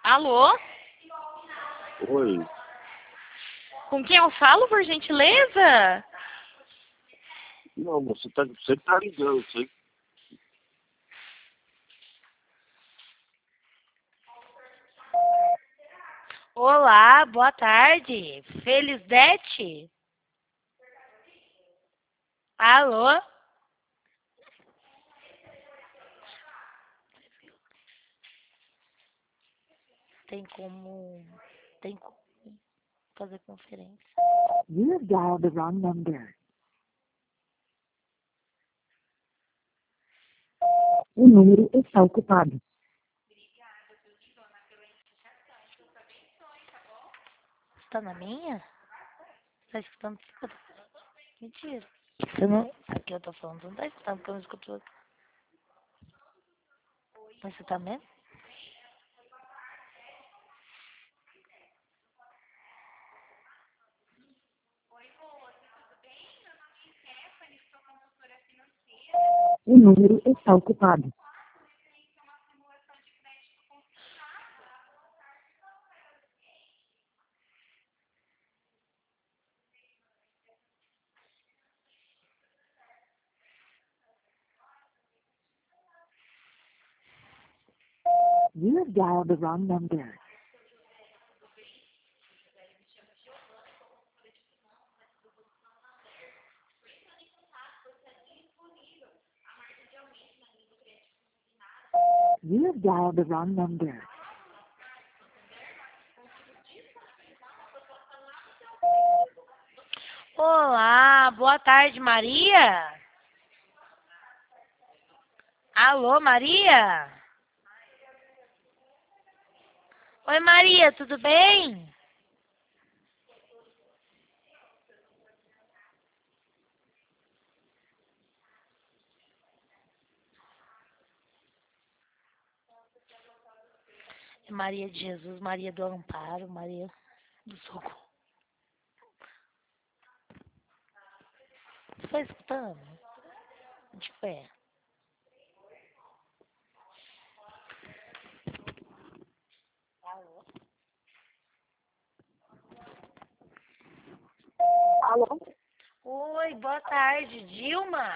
Alô? Oi. Com quem eu falo, por gentileza? Não, você tá ligando, você. Olá, boa tarde. Felizete? Alô? Tem como fazer conferência. You have dialed the wrong number. O número está ocupado. Você tá na minha? Você tá escutando? Mentira. Você não... Aqui eu tô falando, você não tá escutando porque eu não escuto. Mas você tá mesmo? O número está ocupado. You have dialed the wrong number. You have dialed the wrong number. Olá, boa tarde, Maria. Alô, Maria? Oi, Maria, tudo bem? Maria de Jesus, Maria do Amparo, Maria do Socorro. Você tá escutando? De pé. Alô? Alô? Oi, boa tarde, Dilma.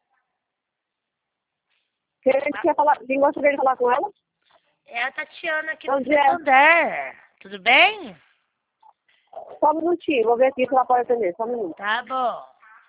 Quem gostaria de falar com ela? É a Tatiana aqui do Onde é? Santander. Tudo bem? Só um minutinho, vou ver aqui se ela pode atender. Só um minuto. Tá bom.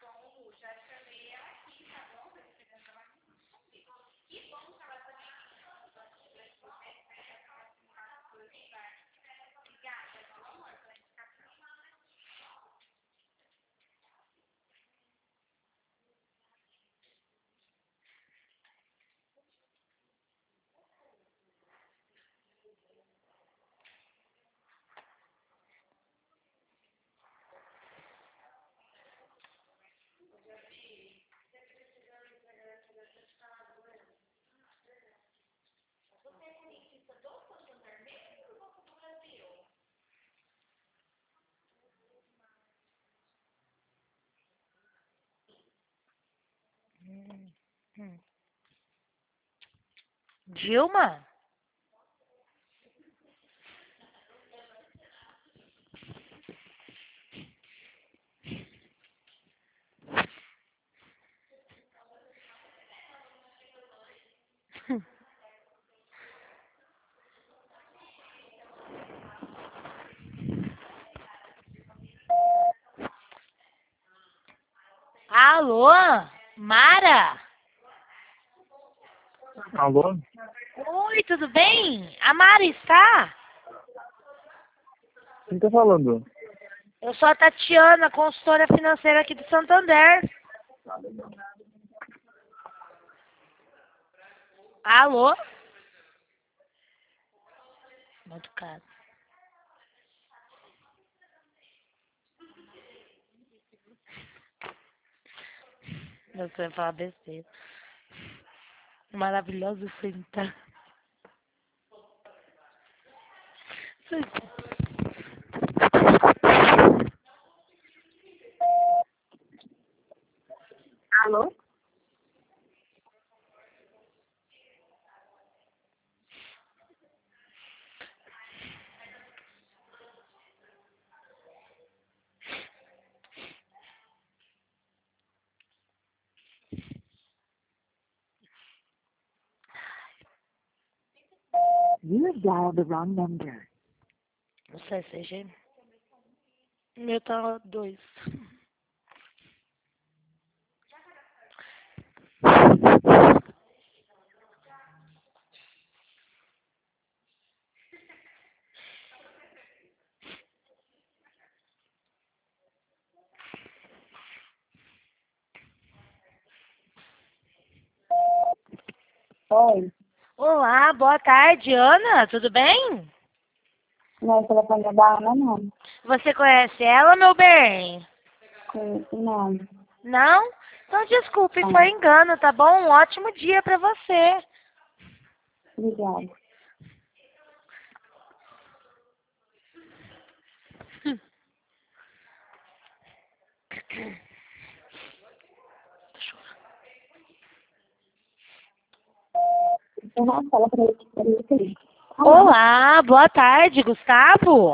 Hum. Dilma? Alô? Mara? Alô? Oi, tudo bem? A Mara está? Quem tá falando? Eu sou a Tatiana, consultora financeira aqui do Santander. Alô? Muito caro. Você vai falar besteira. Maravilhoso sentar. Alô? You have dialed the wrong number. Não sei se é gêmeo. O meu tá 2. Oi. Olá, boa tarde, Ana. Tudo bem? Não, o telefone é da Ana, não. Você conhece ela, meu bem? Não. Não? Então desculpe, Não. foi engano, tá bom? Um ótimo dia pra você. Obrigada. Uhum, fala pra ele. Olá, boa tarde, Gustavo.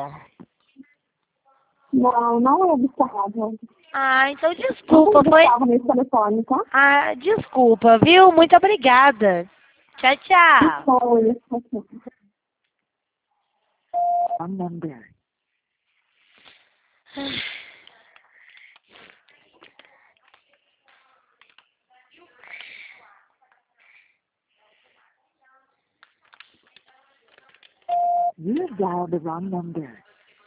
Não, não é Gustavo. Ah, então Não desculpa, tem foi... Gustavo nesse telefone, tá? Ah, desculpa, viu? Muito obrigada. Tchau, tchau. Foi. Wrong number. You have dialed the wrong number.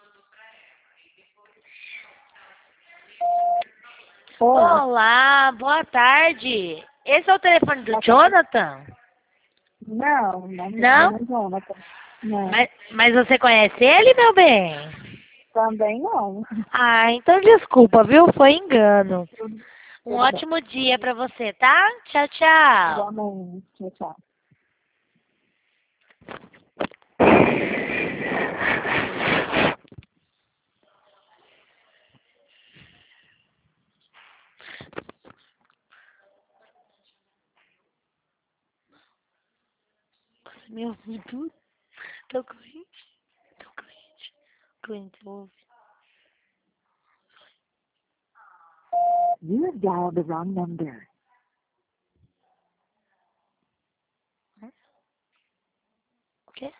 Oi. Olá, boa tarde. Esse é o telefone do Jonathan? Não, Não? Jonathan. Não, Mas você conhece ele, meu bem? também não. Ah, então desculpa, viu? Foi engano. Um Tudo bem. ótimo dia pra você, tá? Tchau, tchau. Igualmente. Tchau, tchau. Me ouviu tudo? Tô cliente. Tô cliente. Cliente ouve. You have dialed the wrong number. O quê?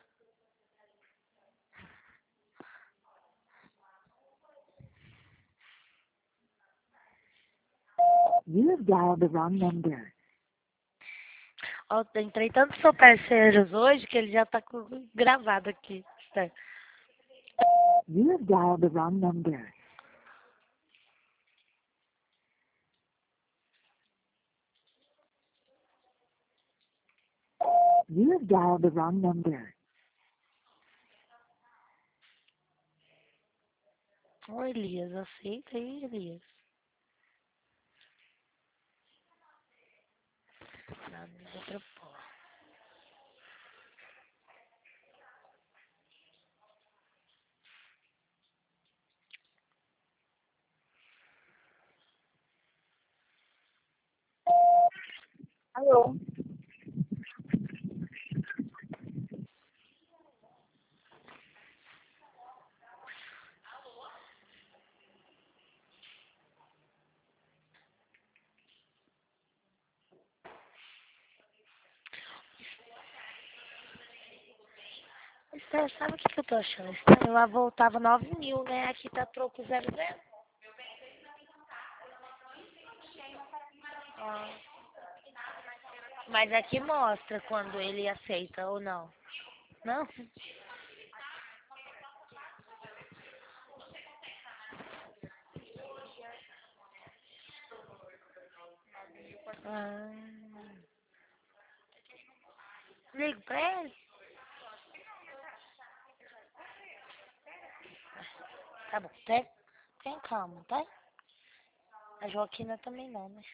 You have dialed the wrong number. Ó, eu entrei tantos seus parceiros hoje que ele já tá gravado aqui. Tá. You have dialed the wrong number. You have dialed the wrong number. Ô, Elias, aceita aí, Elias. Não, não vou propor. Alô? Esther, sabe o que eu tô achando estranho? Lá voltava 9.000, né? Aqui tá troco 00. Ah. Mas aqui mostra quando ele aceita ou não. Não? Ah. Ligo pra ele? Tá bom, tem calma, tá? A Joaquina também não, né?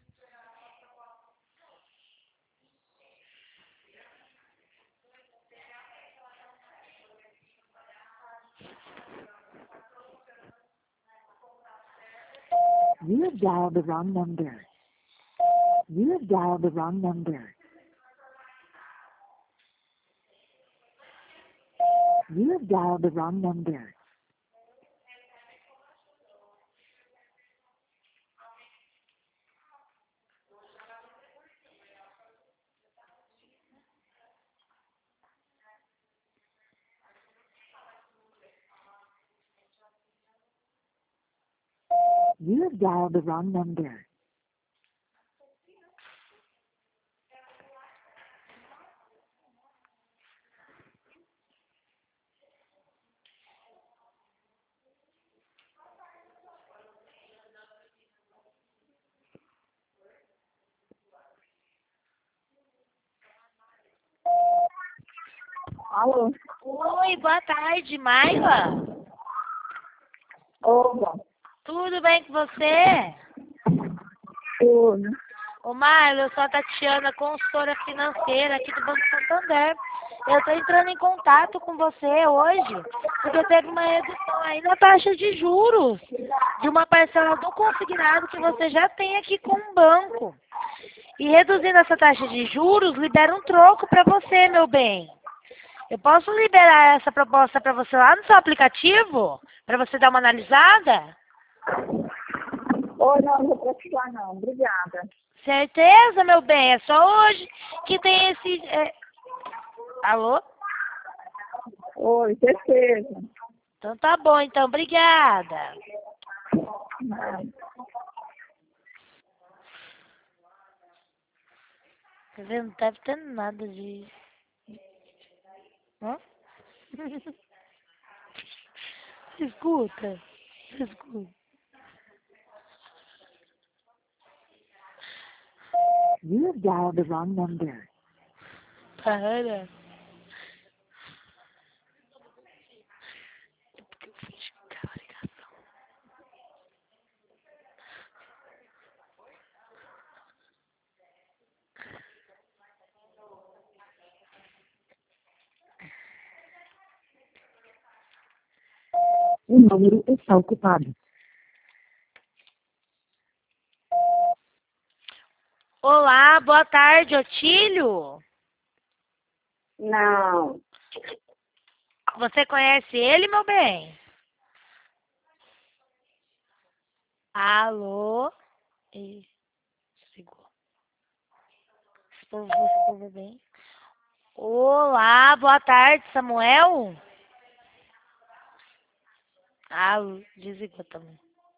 You have dialed the wrong number. You have dialed the wrong number. You have dialed the wrong number. You have dialed the wrong number. Alô? Oi, boa tarde, Maila. Opa, Tudo bem com você? tudo. Ô, Maila, eu sou a Tatiana, consultora financeira aqui do Banco Santander. Eu estou entrando em contato com você hoje, porque teve uma redução aí na taxa de juros de uma parcela do consignado que você já tem aqui com o banco. E reduzindo essa taxa de juros, libera um troco para você, meu bem. Eu posso liberar essa proposta para você lá no seu aplicativo? Para você dar uma analisada? Oi, não vou precisar não, obrigada. Certeza, meu bem. É só hoje que tem esse... Alô? Oi, certeza. Então tá bom, então. Obrigada. Tá vendo? Não deve ter nada de... Hã? Escuta. Escuta. You have dialed the wrong number. Para. Porque eu fiz aquela ligação. O número está ocupado. Olá, boa tarde, Otílio. Não, Você conhece ele, meu bem? Alô? Ih, desligou. Esse povo bem. Olá, boa tarde, Samuel. Alô, desligou também.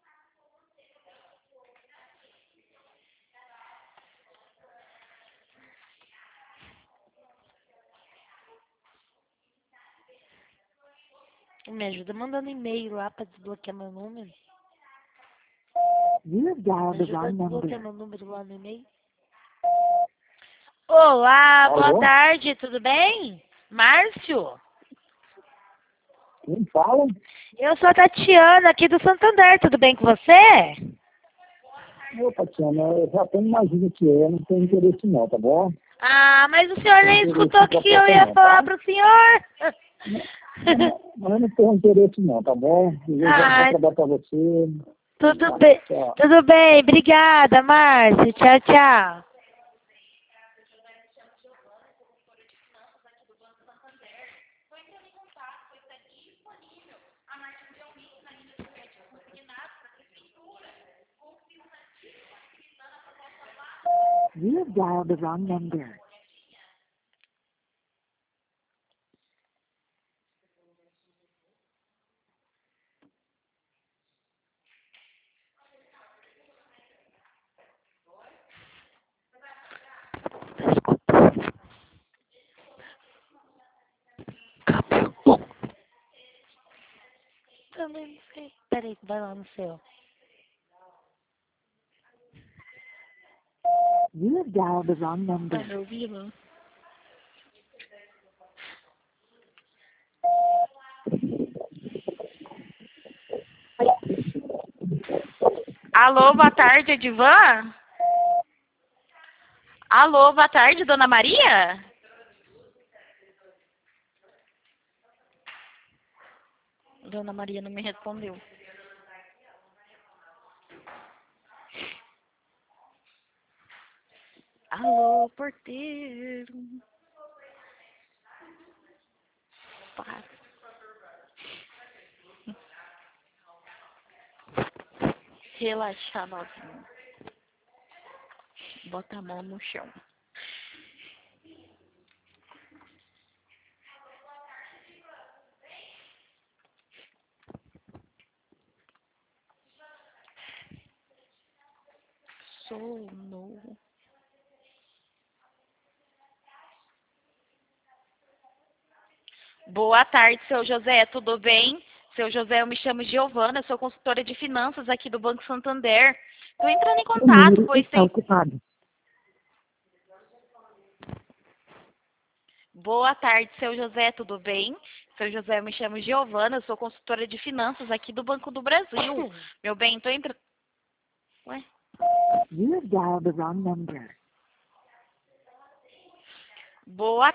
Me ajuda mandando e-mail lá pra desbloquear meu número. You have dialed Me the ajuda a wrong desbloquear number. meu número lá no e-mail. Olá, boa Alô? tarde, tudo bem? Márcio? Quem fala? Eu sou a Tatiana, aqui do Santander, tudo bem com você? Ô, Tatiana, eu já tenho imagino que é, não tenho interesse não, tá bom? Ah, mas o senhor nem Não escutou o interesse que eu ia não, falar tá? pro senhor? Mas eu não tenho interesse não, tá bom? Eu já Ah, vou trabalhar pra você. tudo bem, Tchau. tudo bem, obrigada, Márcio, tchau, tchau. You have dialed the wrong number. Também não sei. Peraí, vai lá no seu. You have dialed the wrong Tá number. me ouvindo? Alô, boa tarde, Edivan? Alô, boa tarde, Dona Maria? Dona Maria não me respondeu. Alô, porteiro. Para. Relaxar novinho. Bota a mão no chão. sono. Boa tarde, seu José, tudo bem? Seu José, eu me chamo Giovana, sou consultora de finanças aqui do Banco Santander. Estou entrando em O contato, número pois está tem... ocupado. Boa tarde, seu José, tudo bem? Seu José, eu me chamo Giovana, sou consultora de finanças aqui do Banco do Brasil. Meu bem, estou entrando... Ué? You have dialed the wrong number. Boa